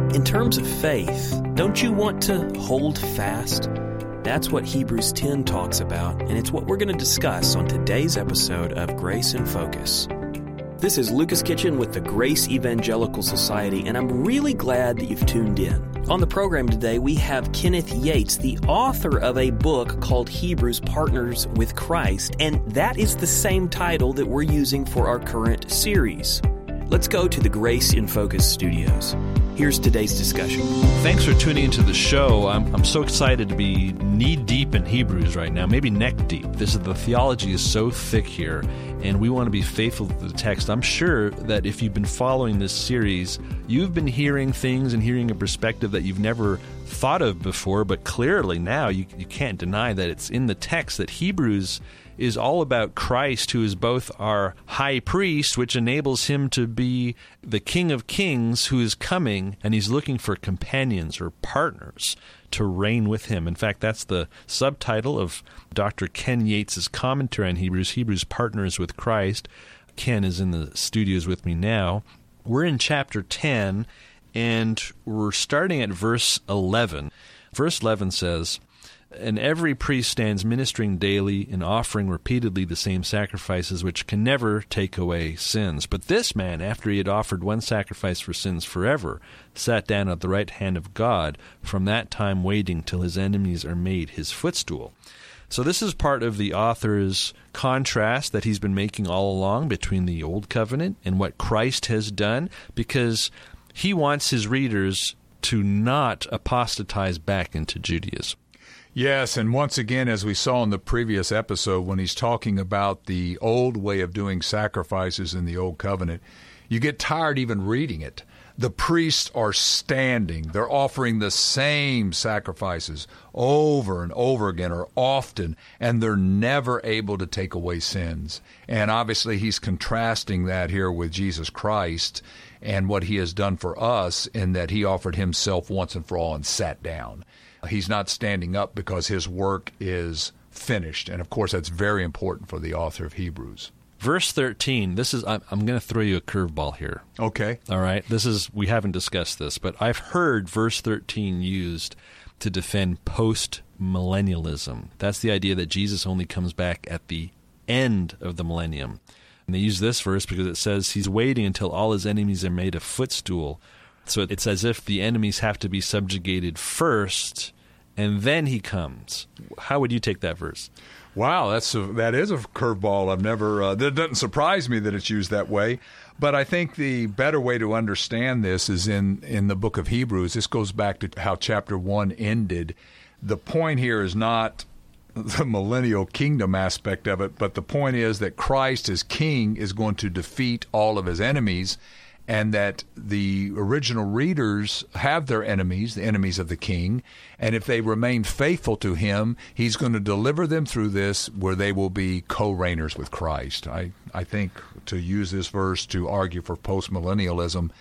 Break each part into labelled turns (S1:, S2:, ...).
S1: In terms of faith, don't you want to hold fast? That's what Hebrews 10 talks about, and it's what we're going to discuss on today's episode of Grace in Focus. This is Lucas Kitchen with the Grace Evangelical Society, and I'm really glad that you've tuned in. On the program today, we have Kenneth Yates, the author of a book called Hebrews Partners with Christ, and that is the same title that we're using for our current series. Let's go to the Grace in Focus studios. Here's today's discussion.
S2: Thanks for tuning into the show. I'm so excited to be knee-deep in Hebrews right now, maybe neck-deep. The theology is so thick here, and we want to be faithful to the text. I'm sure that if you've been following this series, you've been hearing things and hearing a perspective that you've never thought of before, but clearly now you can't deny that it's in the text that Hebrews is all about Christ, who is both our high priest, which enables him to be the King of Kings who is coming, and he's looking for companions or partners to reign with him. In fact, that's the subtitle of Dr. Ken Yates' commentary on Hebrews Partners with Christ. Ken is in the studios with me now. We're in chapter 10, and we're starting at verse 11. Verse 11 says, "And every priest stands ministering daily and offering repeatedly the same sacrifices which can never take away sins. But this man, after he had offered one sacrifice for sins forever, sat down at the right hand of God, from that time waiting till his enemies are made his footstool." So this is part of the author's contrast that he's been making all along between the Old Covenant and what Christ has done, because he wants his readers to not apostatize back into Judaism.
S3: Yes, and once again, as we saw in the previous episode, when he's talking about the old way of doing sacrifices in the Old Covenant, you get tired even reading it. The priests are standing. They're offering the same sacrifices over and over again, or often, and they're never able to take away sins. And obviously, he's contrasting that here with Jesus Christ and what he has done for us in that he offered himself once and for all and sat down. He's not standing up because his work is finished. And, of course, that's very important for the author of Hebrews.
S2: Verse 13, I'm going to throw you a curveball here.
S3: Okay.
S2: All right. We haven't discussed this, but I've heard verse 13 used to defend post-millennialism. That's the idea that Jesus only comes back at the end of the millennium. And they use this verse because it says he's waiting until all his enemies are made a footstool. So it's as if the enemies have to be subjugated first, and then he comes. How would you take that verse?
S3: Wow, that is a curveball. I've never. That doesn't surprise me that it's used that way. But I think the better way to understand this is in the book of Hebrews. This goes back to how chapter 1 ended. The point here is not the millennial kingdom aspect of it, but the point is that Christ as king is going to defeat all of his enemies, and that the original readers have their enemies, the enemies of the king, and if they remain faithful to him, he's going to deliver them through this where they will be co-reigners with Christ. I think to use this verse to argue for postmillennialism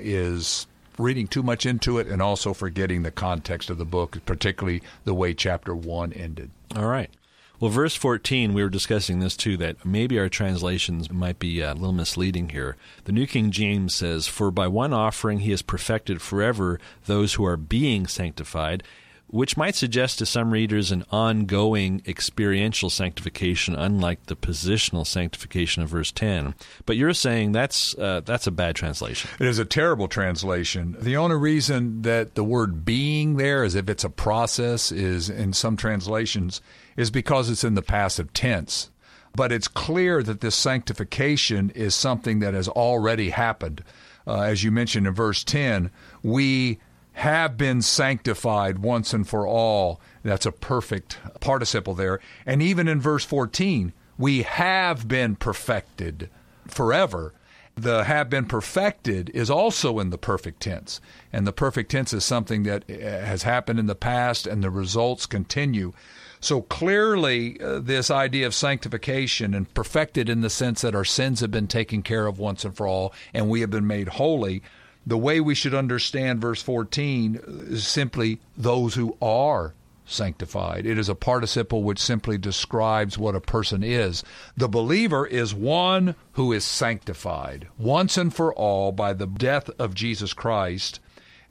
S3: is reading too much into it and also forgetting the context of the book, particularly the way chapter 1 ended.
S2: All right. Well, verse 14, we were discussing this too, that maybe our translations might be a little misleading here. The New King James says, "For by one offering he has perfected forever those who are being sanctified," which might suggest to some readers an ongoing experiential sanctification, unlike the positional sanctification of verse 10. But you're saying that's a bad translation.
S3: It is a terrible translation. The only reason that the word being there, as if it's a process, is in some translations, is because it's in the passive tense. But it's clear that this sanctification is something that has already happened. As you mentioned in verse 10, we have been sanctified once and for all. That's a perfect participle there. And even in verse 14, we have been perfected forever. The have been perfected is also in the perfect tense. And the perfect tense is something that has happened in the past, and the results continue. So clearly, this idea of sanctification and perfected in the sense that our sins have been taken care of once and for all, and we have been made holy. The way we should understand verse 14 is simply those who are sanctified. It is a participle which simply describes what a person is. The believer is one who is sanctified once and for all by the death of Jesus Christ.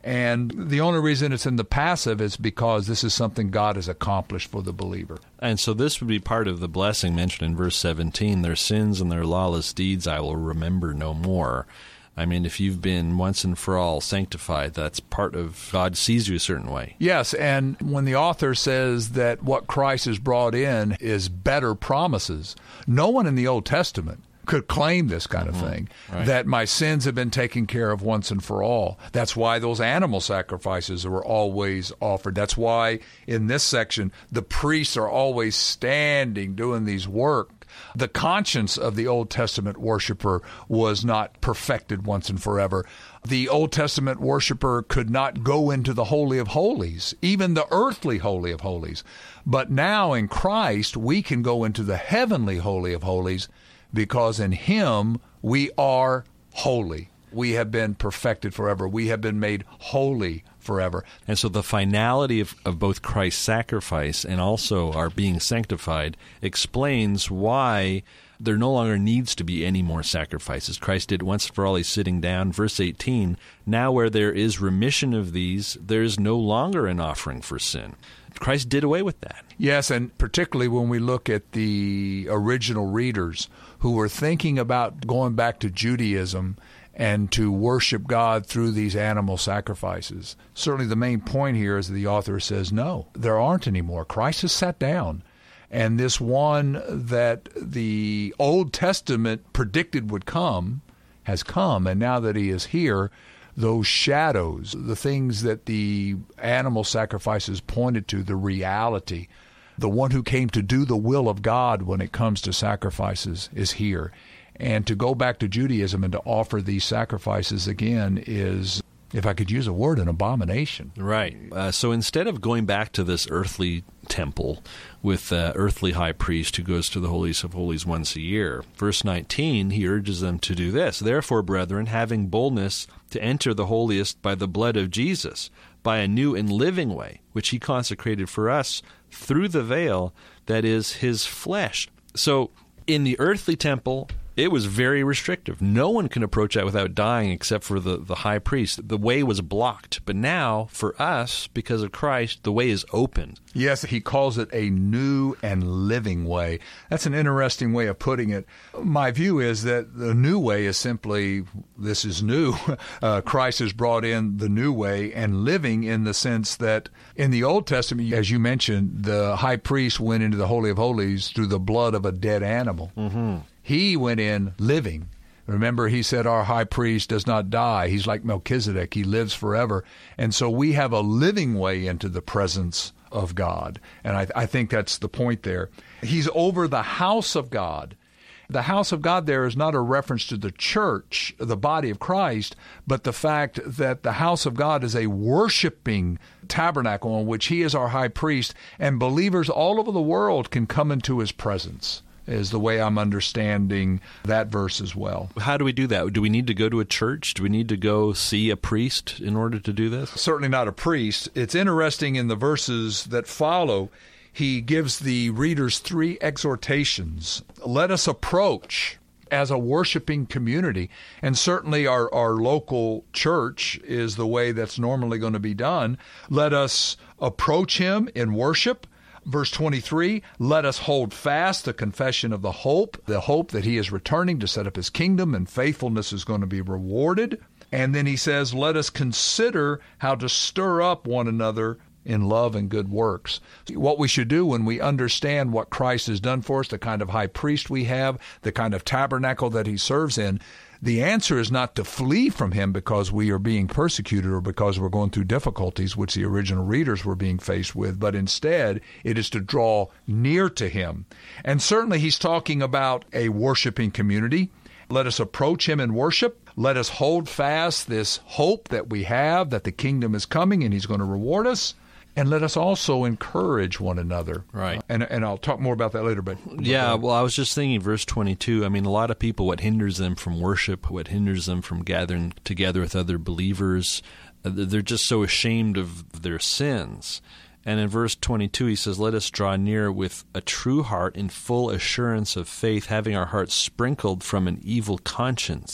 S3: And the only reason it's in the passive is because this is something God has accomplished for the believer.
S2: And so this would be part of the blessing mentioned in verse 17. Their sins and their lawless deeds I will remember no more. I mean, if you've been once and for all sanctified, that's part of God sees you a certain way.
S3: Yes, and when the author says that what Christ has brought in is better promises, no one in the Old Testament could claim this kind of thing,
S2: right.
S3: that my sins have been taken care of once and for all. That's why those animal sacrifices were always offered. That's why in this section, the priests are always standing doing these work. The conscience of the Old Testament worshiper was not perfected once and forever. The Old Testament worshiper could not go into the Holy of Holies, even the earthly Holy of Holies. But now in Christ, we can go into the heavenly Holy of Holies, because in Him we are holy. We have been perfected forever. We have been made holy forever.
S2: And so the finality of both Christ's sacrifice and also our being sanctified explains why there no longer needs to be any more sacrifices. Christ did once for all. He's sitting down. Verse 18, now where there is remission of these, there is no longer an offering for sin. Christ did away with that.
S3: Yes, and particularly when we look at the original readers who were thinking about going back to Judaism and to worship God through these animal sacrifices. Certainly the main point here is that the author says, no, there aren't any more. Christ has sat down. And this one that the Old Testament predicted would come has come. And now that He is here, those shadows, the things that the animal sacrifices pointed to, the reality, the one who came to do the will of God when it comes to sacrifices is here. And to go back to Judaism and to offer these sacrifices again is, if I could use a word, an abomination.
S2: Right. So instead of going back to this earthly temple with earthly high priest who goes to the holies of holies once a year, verse 19, he urges them to do this. Therefore, brethren, having boldness to enter the holiest by the blood of Jesus, by a new and living way, which He consecrated for us through the veil, that is His flesh. So in the earthly temple, it was very restrictive. No one can approach that without dying except for the high priest. The way was blocked. But now, for us, because of Christ, the way is opened.
S3: Yes, He calls it a new and living way. That's an interesting way of putting it. My view is that the new way is simply, this is new. Christ has brought in the new way, and living in the sense that in the Old Testament, as you mentioned, the high priest went into the Holy of Holies through the blood of a dead animal. Mm-hmm. He went in living. Remember, He said our high priest does not die. He's like Melchizedek. He lives forever. And so we have a living way into the presence of God. And I think that's the point there. He's over the house of God. The house of God there is not a reference to the church, the body of Christ, but the fact that the house of God is a worshiping tabernacle in which He is our high priest, and believers all over the world can come into His presence, is the way I'm understanding that verse as well.
S2: How do we do that? Do we need to go to a church? Do we need to go see a priest in order to do this?
S3: Certainly not a priest. It's interesting in the verses that follow, he gives the readers 3 exhortations. Let us approach as a worshiping community. And certainly our local church is the way that's normally going to be done. Let us approach Him in worship. Verse 23, let us hold fast the confession of the hope that He is returning to set up His kingdom, and faithfulness is going to be rewarded. And then he says, let us consider how to stir up one another in love and good works. What we should do when we understand what Christ has done for us, the kind of high priest we have, the kind of tabernacle that He serves in, the answer is not to flee from Him because we are being persecuted or because we're going through difficulties, which the original readers were being faced with, but instead it is to draw near to Him. And certainly He's talking about a worshiping community. Let us approach Him in worship. Let us hold fast this hope that we have, that the kingdom is coming and He's going to reward us. And let us also encourage one another.
S2: Right.
S3: And I'll talk more about that later. But
S2: yeah, well, I was just thinking, verse 22, I mean, a lot of people, what hinders them from worship, what hinders them from gathering together with other believers, they're just so ashamed of their sins. And in verse 22, he says, let us draw near with a true heart in full assurance of faith, having our hearts sprinkled from an evil conscience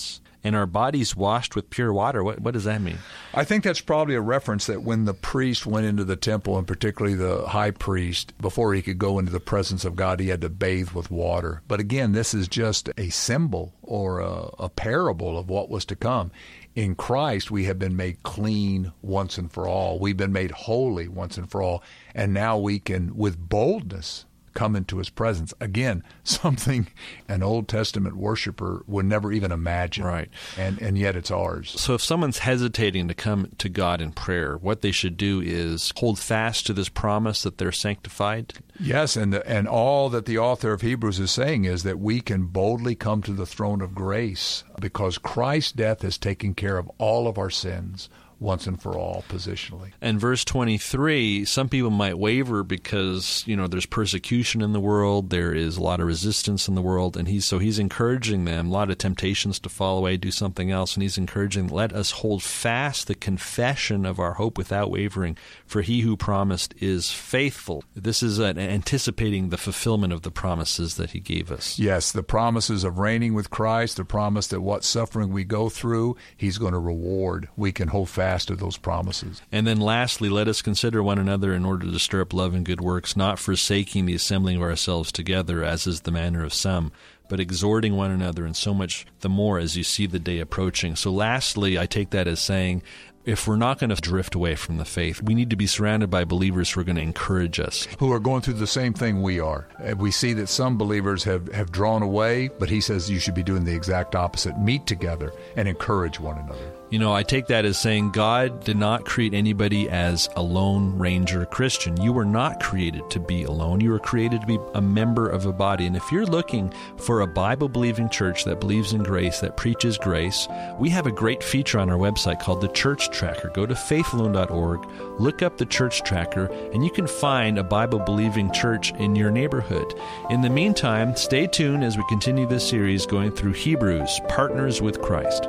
S2: and our bodies washed with pure water. What does that mean?
S3: I think that's probably a reference that when the priest went into the temple, and particularly the high priest, before he could go into the presence of God, he had to bathe with water. But again, this is just a symbol or a parable of what was to come. In Christ, we have been made clean once and for all. We've been made holy once and for all. And now we can, with boldness, come into his presence. Again, something an Old Testament worshiper would never even imagine.
S2: Right.
S3: And yet it's ours.
S2: So if someone's hesitating to come to God in prayer, what they should do is hold fast to this promise that they're sanctified.
S3: Yes, and all that the author of Hebrews is saying is that we can boldly come to the throne of grace because Christ's death has taken care of all of our sins once and for all, positionally.
S2: And verse 23, some people might waver because, there's persecution in the world, there is a lot of resistance in the world, and he's encouraging them, a lot of temptations to fall away, do something else, and he's encouraging, let us hold fast the confession of our hope without wavering, for he who promised is faithful. This is anticipating the fulfillment of the promises that he gave us.
S3: Yes, the promises of reigning with Christ, the promise that what suffering we go through, he's going to reward. We can hold fast to those promises.
S2: And then lastly, let us consider one another in order to stir up love and good works, not forsaking the assembling of ourselves together, as is the manner of some, but exhorting one another, and so much the more as you see the day approaching. So lastly, I take that as saying, if we're not going to drift away from the faith, we need to be surrounded by believers who are going to encourage us.
S3: Who are going through the same thing we are. We see that some believers have drawn away, but he says you should be doing the exact opposite. Meet together and encourage one another.
S2: I take that as saying God did not create anybody as a lone ranger Christian. You were not created to be alone. You were created to be a member of a body. And if you're looking for a Bible-believing church that believes in grace, that preaches grace, we have a great feature on our website called the Church Tracker. Go to faithalone.org, look up the Church Tracker, and you can find a Bible-believing church in your neighborhood. In the meantime, stay tuned as we continue this series going through Hebrews, Partners with Christ.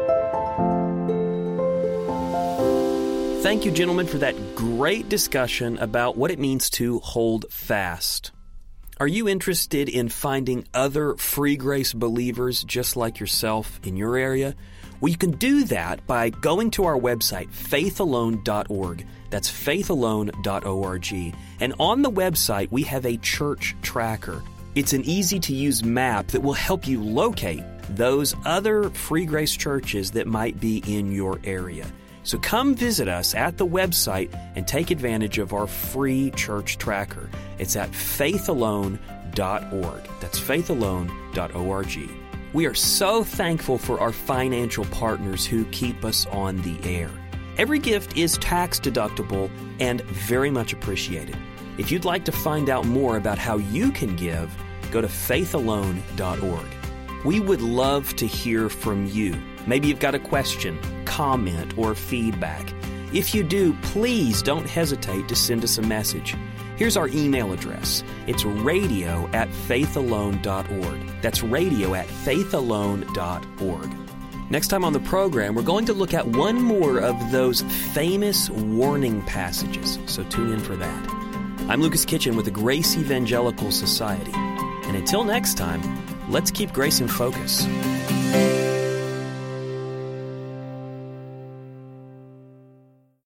S1: Thank you, gentlemen, for that great discussion about what it means to hold fast. Are you interested in finding other free grace believers just like yourself in your area? Well, you can do that by going to our website, faithalone.org. That's faithalone.org. And on the website, we have a church tracker. It's an easy-to-use map that will help you locate those other free grace churches that might be in your area. So come visit us at the website and take advantage of our free church tracker. It's at faithalone.org. That's faithalone.org. We are so thankful for our financial partners who keep us on the air. Every gift is tax deductible and very much appreciated. If you'd like to find out more about how you can give, go to faithalone.org. We would love to hear from you. Maybe you've got a question, comment, or feedback. If you do, please don't hesitate to send us a message. Here's our email address. It's radio@faithalone.org. That's radio@faithalone.org. Next time on the program, we're going to look at one more of those famous warning passages, so tune in for that. I'm Lucas Kitchen with the Grace Evangelical Society. And until next time, let's keep grace in focus.